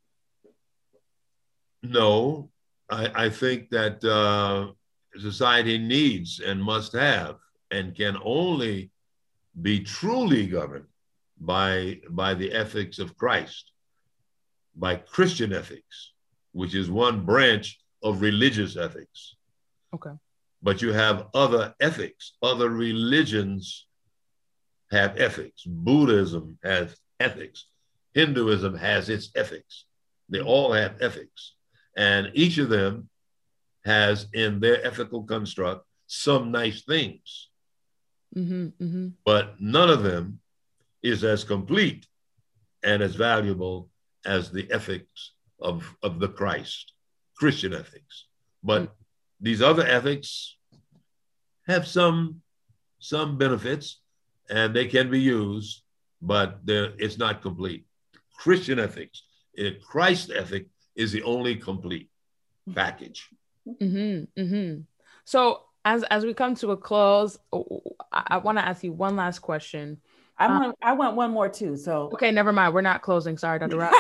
No, I think that society needs and must have and can only be truly governed by the ethics of Christ, by Christian ethics, which is one branch of religious ethics. Okay. But you have other ethics. Other religions have ethics. Buddhism has ethics. Hinduism has its ethics. They all have ethics. And each of them has in their ethical construct some nice things. But none of them is as complete and as valuable as the ethics of the Christian ethics. But these other ethics have some benefits and they can be used, but it's not complete. Christian ethics, Christ ethic is the only complete package. So as we come to a close, I want to ask you one last question. I want one more too. So okay, never mind. We're not closing. Sorry, Dr. Rob.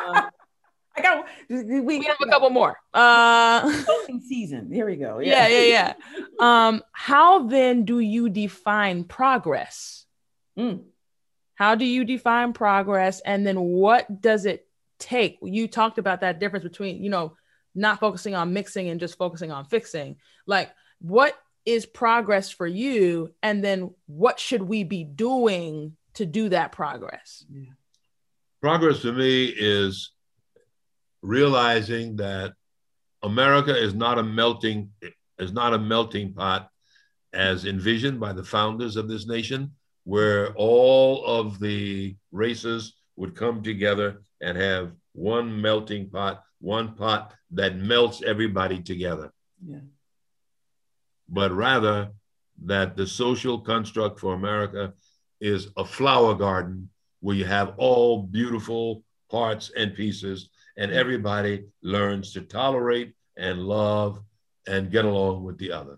We have a couple more. Closing season. Here we go. Yeah. How then do you define progress? How do you define progress? And then what does it take? You talked about that difference between, not focusing on mixing and just focusing on fixing. Like, what is progress for you? And then what should we be doing to do that progress? Yeah. Progress to me is realizing that America is not a melting pot as envisioned by the founders of this nation, where all of the races would come together and have one melting pot, one pot that melts everybody together. Yeah. But rather that the social construct for America is a flower garden where you have all beautiful parts and pieces, and everybody learns to tolerate and love and get along with the other.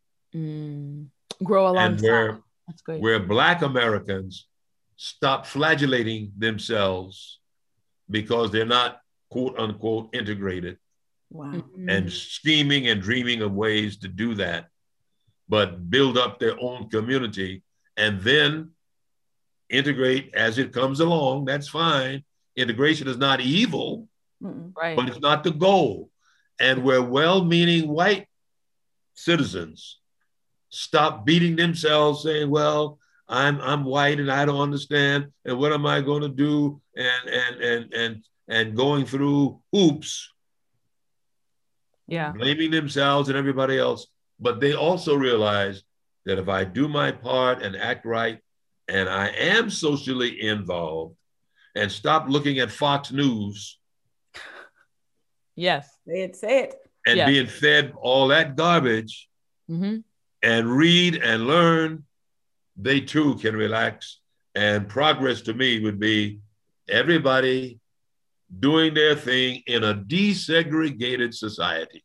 Grow alongside. And that's great. Where Black Americans stop flagellating themselves because they're not, quote unquote, integrated. Wow. And scheming and dreaming of ways to do that, but build up their own community and then integrate as it comes along. That's fine. Integration is not evil, right? But it's not the goal. And where well-meaning white citizens stop beating themselves saying, well, I'm white and I don't understand, and what am I going to do? And going through hoops, blaming themselves and everybody else. But they also realize that if I do my part and act right, and I am socially involved, and stop looking at Fox News. Yes. Say it. And being fed all that garbage, and and read and learn, they too can relax. And progress to me would be everybody doing their thing in a desegregated society.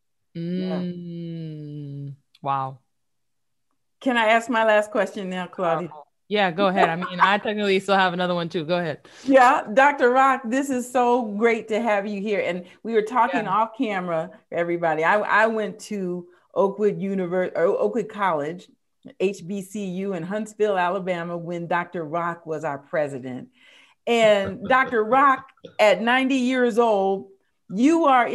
Wow. Can I ask my last question now, Claudia? Yeah, go ahead. I mean, I technically still have another one too. Go ahead. Yeah, Dr. Rock, this is so great to have you here. And we were talking off camera, everybody. I went to Oakwood College, HBCU in Huntsville, Alabama, when Dr. Rock was our president. And Dr. Rock, at 90 years old, you are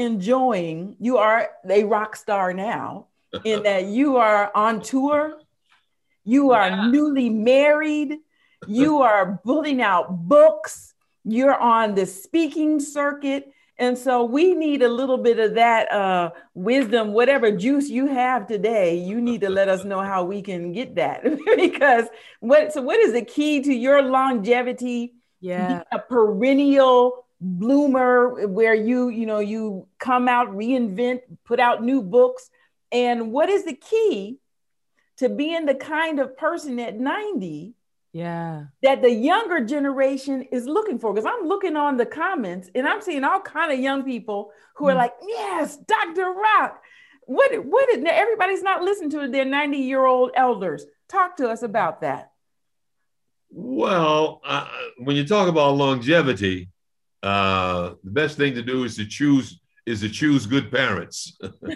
a rock star now, in that you are on tour, you are newly married, you are putting out books, you're on the speaking circuit. And so we need a little bit of that wisdom, whatever juice you have today, you need to let us know how we can get that. Because what is the key to your longevity? Yeah. A perennial bloomer where you come out, reinvent, put out new books. And what is the key to being the kind of person at 90 that the younger generation is looking for? Because I'm looking on the comments and I'm seeing all kind of young people who are like, yes, Dr. Rock. What is, everybody's not listening to their 90-year-old elders. Talk to us about that. Well, when you talk about longevity, the best thing to do is to choose good parents.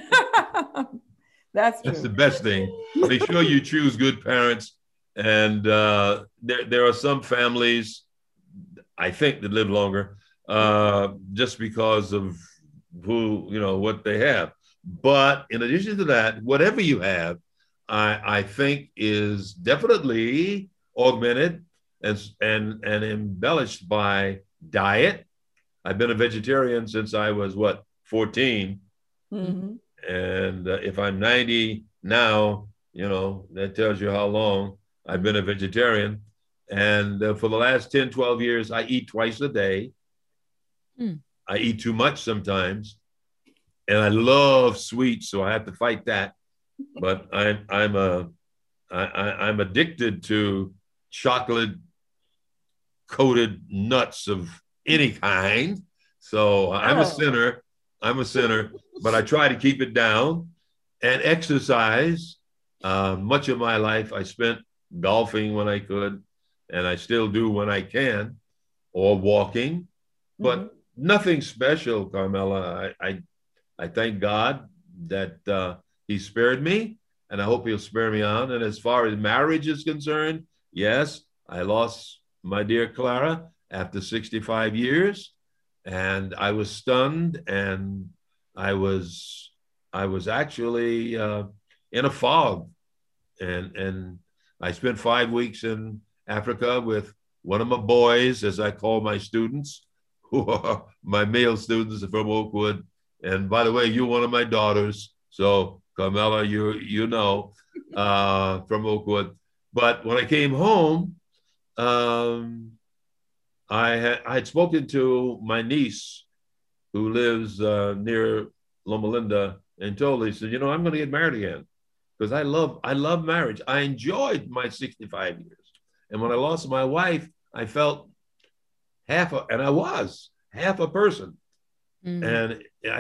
That's true. That's the best thing. Make sure you choose good parents. And there are some families, I think, that live longer just because of what they have. But in addition to that, whatever you have, I think is definitely augmented and embellished by diet. I've been a vegetarian since I was 14. Mm-hmm. And if I'm 90 now, that tells you how long I've been a vegetarian. And for the last 10, 12 years, I eat twice a day. I eat too much sometimes. And I love sweets, so I have to fight that. But I'm addicted to chocolate coated nuts of any kind. So I'm a sinner, but I try to keep it down. And exercise. Much of my life I spent golfing when I could, and I still do when I can, or walking, but nothing special, Carmela. I thank God that he spared me, and I hope he'll spare me on. And as far as marriage is concerned, yes, I lost my dear Clara after 65 years, and I was stunned, and I was actually in a fog, and I spent 5 weeks in Africa with one of my boys, as I call my students, who are my male students from Oakwood. And by the way, you're one of my daughters. So Carmela, you know, from Oakwood. But when I came home, I had spoken to my niece who lives near Loma Linda, and told her, he said, I'm going to get married again because I love marriage. I enjoyed my 65 years. And when I lost my wife, I felt I was half a person. And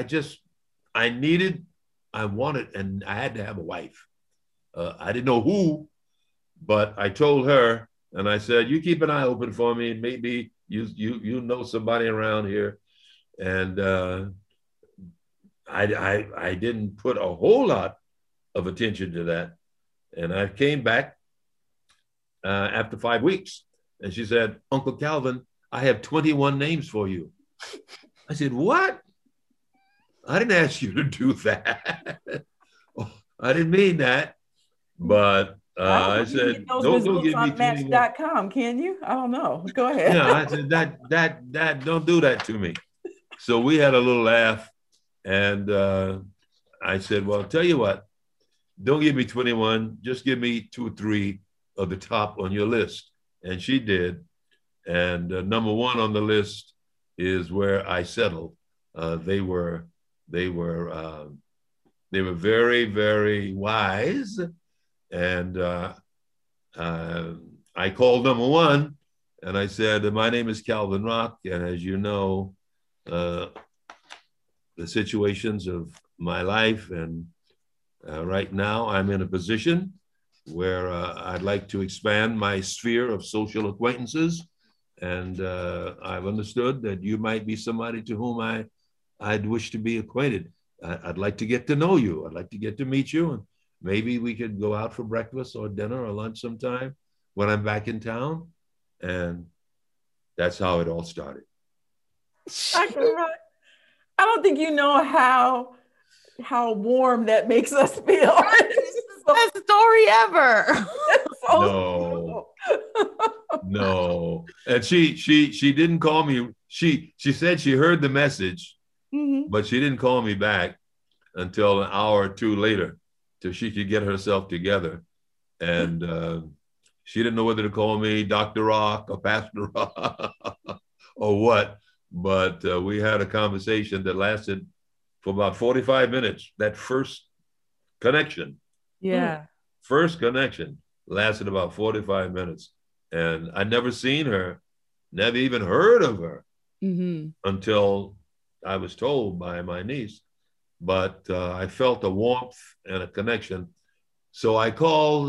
I wanted, and I had to have a wife. I didn't know who, but I told her, and I said, you keep an eye open for me. Maybe you know somebody around here. And I didn't put a whole lot of attention to that. And I came back after 5 weeks, and she said, Uncle Calvin, I have 21 names for you. I said, what? I didn't ask you to do that. I didn't mean that. But I said, don't give me Match.com, can you? I don't know. Go ahead. Yeah, I said, that don't do that to me. So we had a little laugh. And I said, well, I'll tell you what, don't give me 21, just give me 2 or 3 of the top on your list. And she did. And number 1 on the list is where I settled. They were very, very wise. And I called number one and I said, my name is Calvin Rock. And as you know, the situations of my life, and right now I'm in a position where I'd like to expand my sphere of social acquaintances. And I've understood that you might be somebody to whom I'd wish to be acquainted. I'd like to get to know you. I'd like to get to meet you. And maybe we could go out for breakfast or dinner or lunch sometime when I'm back in town. And that's how it all started. I don't think you know how warm that makes us feel. Best story ever. No, no. And she didn't call me. She said she heard the message, but she didn't call me back until an hour or two later, till she could get herself together. And she didn't know whether to call me Dr. Rock or Pastor Rock or what. But we had a conversation that lasted for about 45 minutes. That first connection. Yeah. First connection lasted about 45 minutes. And I'd never seen her, never even heard of her until I was told by my niece. But I felt a warmth and a connection. So I called,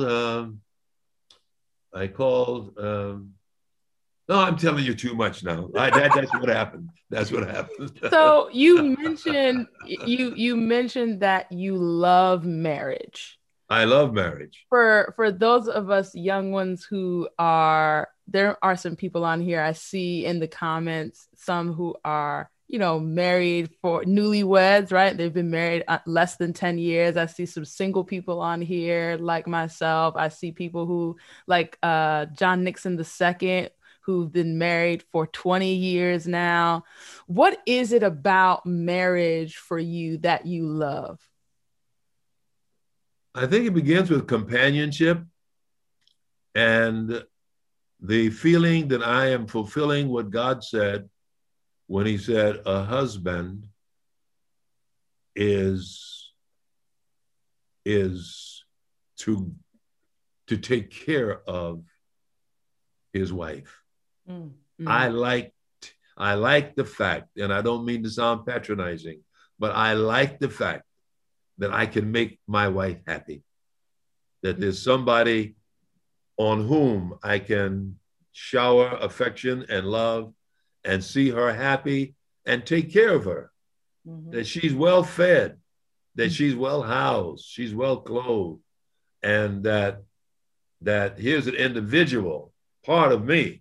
no, I'm telling you too much now. That's what happened. That's what happened. So you mentioned that you love marriage. I love marriage. For those of us young ones there are some people on here I see in the comments, some who are, married for newlyweds, right? They've been married less than 10 years. I see some single people on here like myself. I see people who like John Nixon II, who've been married for 20 years now. What is it about marriage for you that you love? I think it begins with companionship and the feeling that I am fulfilling what God said when he said a husband is to take care of his wife. Mm-hmm. I like the fact, and I don't mean to sound patronizing, but I like the fact that I can make my wife happy, that there's somebody on whom I can shower affection and love and see her happy and take care of her, that she's well fed, that she's well housed, she's well clothed, and that here's an individual, part of me,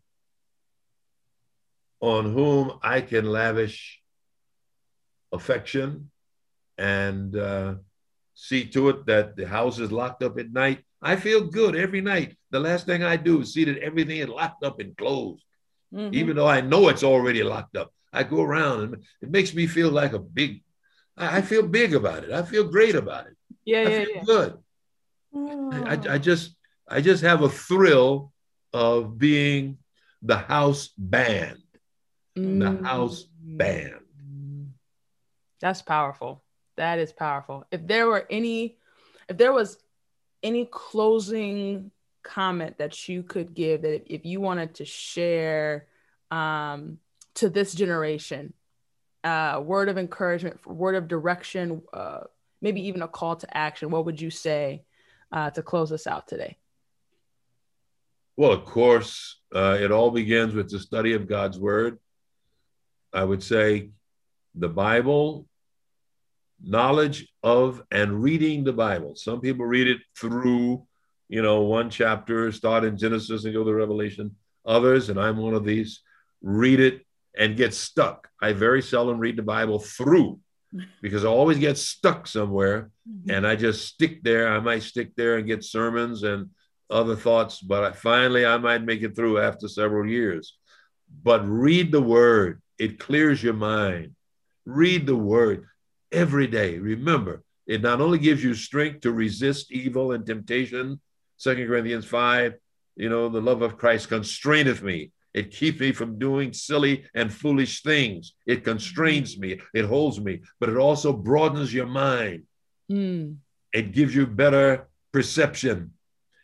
on whom I can lavish affection and see to it that the house is locked up at night. I feel good every night. The last thing I do is see that everything is locked up and closed. Even though I know it's already locked up. I go around and it makes me feel like I feel big about it. I feel great about it. I feel good. I just have a thrill of being the house band. The house band. That's powerful. That is powerful. If there was any closing comment that you could give, that if you wanted to share to this generation, word of encouragement, word of direction, maybe even a call to action, what would you say to close us out today? Well, of course, it all begins with the study of God's word. I would say the Bible, knowledge of and reading the Bible. Some people read it through, one chapter, start in Genesis and go to Revelation. Others, and I'm one of these, read it and get stuck. I very seldom read the Bible through because I always get stuck somewhere and I just stick there. I might stick there and get sermons and other thoughts, but finally I might make it through after several years. But read the word. It clears your mind. Read the word every day. Remember, it not only gives you strength to resist evil and temptation, 2 Corinthians 5, the love of Christ constraineth me. It keeps me from doing silly and foolish things. It constrains me. It holds me, but it also broadens your mind. It gives you better perception.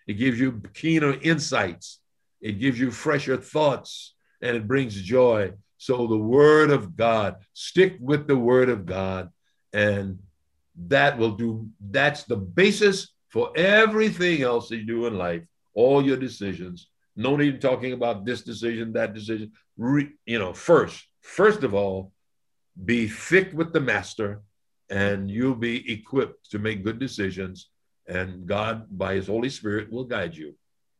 It gives you keener insights. It gives you fresher thoughts, and it brings joy. So the word of God, stick with the word of God, and that's the basis for everything else that you do in life, all your decisions. No need talking about this decision, that decision. First of all, be thick with the master, and you'll be equipped to make good decisions. And God, by his Holy Spirit, will guide you.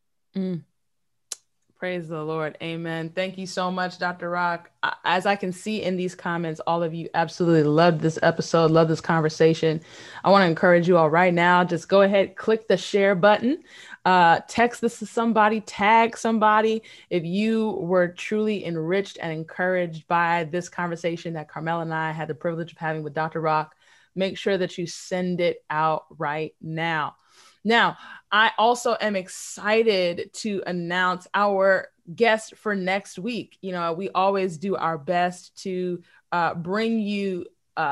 Praise the Lord. Amen. Thank you so much, Dr. Rock. As I can see in these comments, all of you absolutely loved this episode, love this conversation. I want to encourage you all right now, just go ahead, click the share button, text this to somebody, tag somebody. If you were truly enriched and encouraged by this conversation that Carmela and I had the privilege of having with Dr. Rock, make sure that you send it out right now. Now, I also am excited to announce our guest for next week. You know, we always do our best to bring you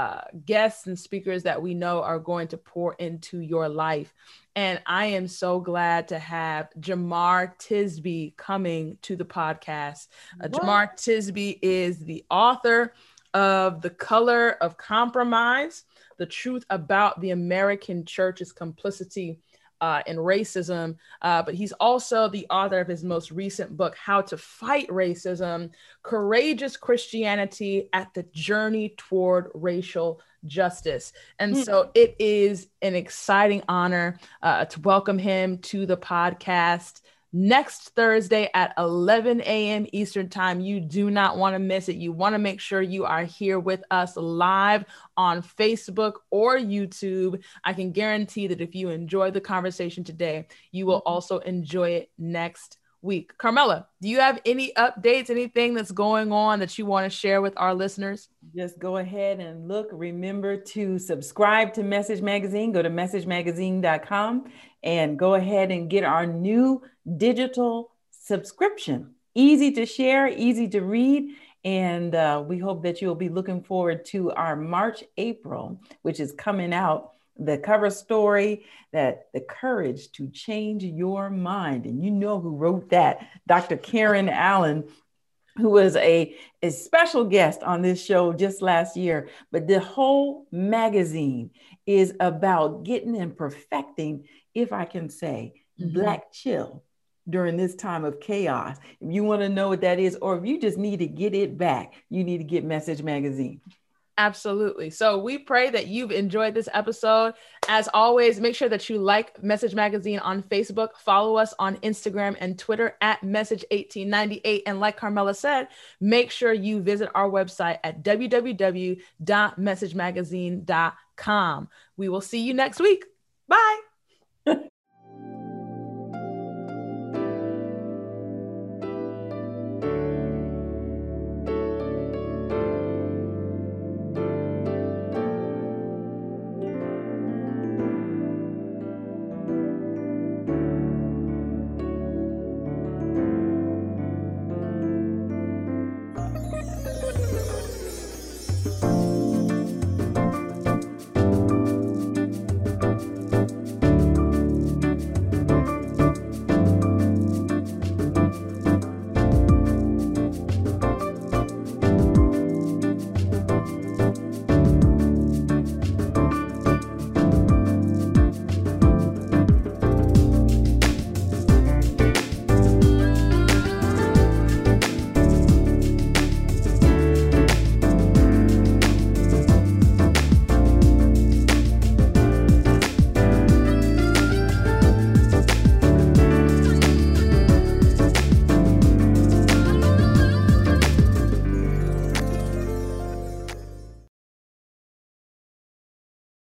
guests and speakers that we know are going to pour into your life. And I am so glad to have Jemar Tisby coming to the podcast. Jemar Tisby is the author of The Color of Compromise, The Truth About the American Church's Complicity in Racism, but he's also the author of his most recent book, How to Fight Racism, Courageous Christianity at the Journey Toward Racial Justice. And so it is an exciting honor to welcome him to the podcast next Thursday at 11 a.m. Eastern Time. You do not want to miss it. You want to make sure you are here with us live on Facebook or YouTube. I can guarantee that if you enjoyed the conversation today, you will also enjoy it next week. Carmela, do you have any updates, anything that's going on that you want to share with our listeners? Just go ahead and look. Remember to subscribe to Message Magazine. Go to messagemagazine.com and go ahead and get our new digital subscription. Easy to share, easy to read. And we hope that you'll be looking forward to our March, April, which is coming out. The cover story, that the courage to change your mind. And you know who wrote that, Dr. Karen Allen, who was a special guest on this show just last year. But the whole magazine is about getting and perfecting, if I can say, Black chill during this time of chaos. If you want to know what that is, or if you just need to get it back, you need to get Message Magazine. Absolutely. So we pray that you've enjoyed this episode. As always, make sure that you like Message Magazine on Facebook, follow us on Instagram and Twitter at Message1898. And like Carmela said, make sure you visit our website at www.messagemagazine.com. We will see you next week. Bye.